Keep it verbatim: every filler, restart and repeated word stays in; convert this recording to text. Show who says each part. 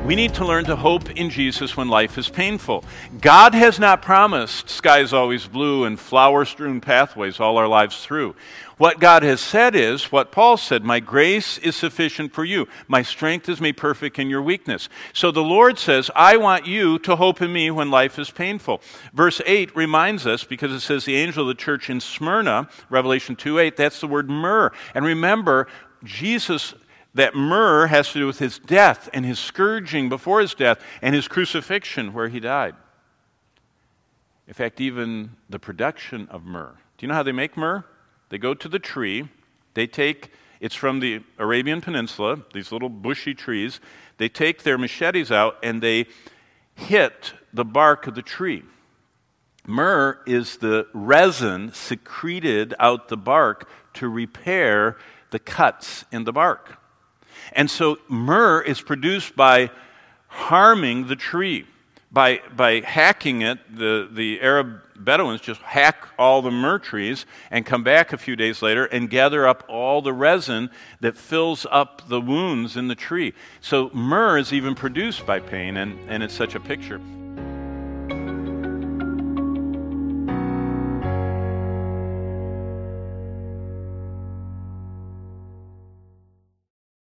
Speaker 1: We need to learn to hope in Jesus when life is painful. God has not promised skies always blue and flower-strewn pathways all our lives through. What God has said is what Paul said, "My grace is sufficient for you. My strength is made perfect in your weakness." So the Lord says, I want you to hope in me when life is painful. Verse eight reminds us, because it says the angel of the church in Smyrna, Revelation two eight, that's the word myrrh. And remember, Jesus, that myrrh has to do with his death and his scourging before his death and his crucifixion where he died. In fact, even the production of myrrh. Do you know how they make myrrh? They go to the tree, they take, it's from the Arabian Peninsula, these little bushy trees, they take their machetes out and they hit the bark of the tree. Myrrh is the resin secreted out the bark to repair the cuts in the bark. And so myrrh is produced by harming the tree. By by hacking it, the, the Arab Bedouins just hack all the myrrh trees and come back a few days later and gather up all the resin that fills up the wounds in the tree. So myrrh is even produced by pain, and, and it's such a picture.